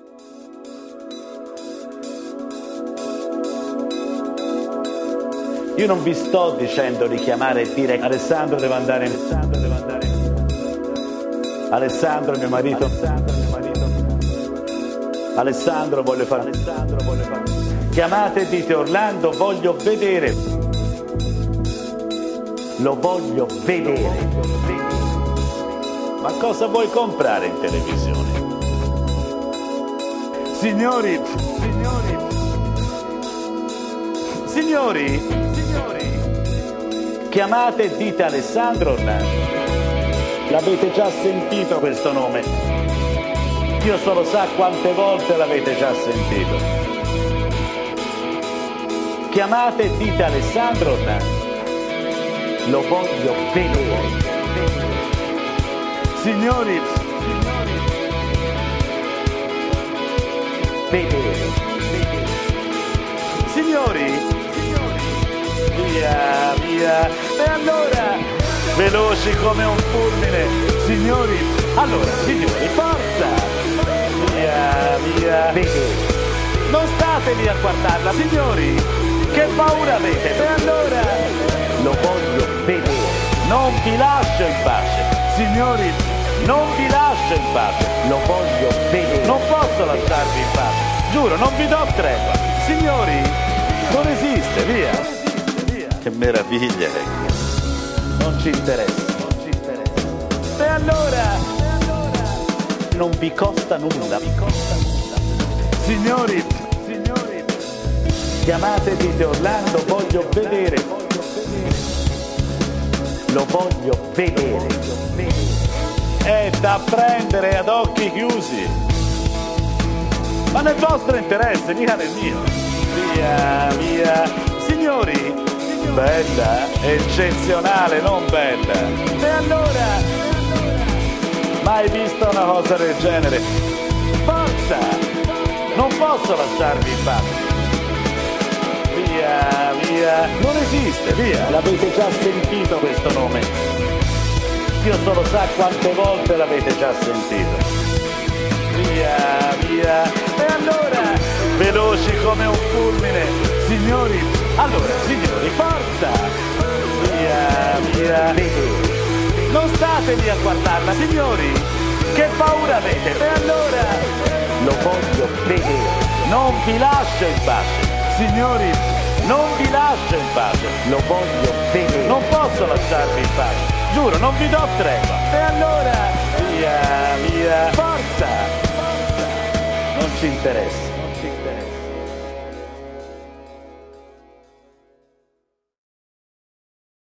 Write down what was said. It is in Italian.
Io non vi sto dicendo di chiamare e dire Alessandro deve andare. Alessandro mio marito. Alessandro voglio fare. Chiamate e dite Orlando voglio vedere. Lo voglio vedere. Ma cosa vuoi comprare in televisione? Signori, chiamate e dite Alessandro Orlando. L'avete già sentito questo nome? Dio solo sa quante volte l'avete già sentito. Chiamate e dite Alessandro Orlando. Lo voglio vedere. Signori, vedere. Signori, via. E allora, veloci come un fulmine, signori. Allora, signori, forza. Via. Vedere. Non state lì a guardarla, signori. Che paura avete? E allora, lo voglio vedere. Non vi lascio in pace, signori. Non vi lascio in pace. Lo voglio vedere. Non posso lasciarvi in pace. Giuro, non vi do tregua. Signori, non esiste, via. Che meraviglia è. Non ci interessa. E allora? Non vi costa nulla. Signori, chiamate e dite Orlando, voglio vedere. Lo voglio vedere. È da prendere ad occhi chiusi. Ma nel vostro interesse, mica nel mio. Via. Signori, bella, eccezionale, non bella. E allora? Mai visto una cosa del genere? Forza! Non posso lasciarvi in pace. Via. Non esiste, via. L'avete già sentito questo nome. Dio solo sa quante volte l'avete già sentito. Via. E allora? Veloci come un fulmine. Signori, allora, signori, forza! Via. Non state lì a guardarla, signori. Che paura avete? E allora? Lo voglio vedere. Non vi lascio in pace. Signori, non vi lascio in pace. Lo voglio vedere. Non posso lasciarvi in pace. Giuro, non vi do tregua. E allora? Via. Forza! Non ci interessa.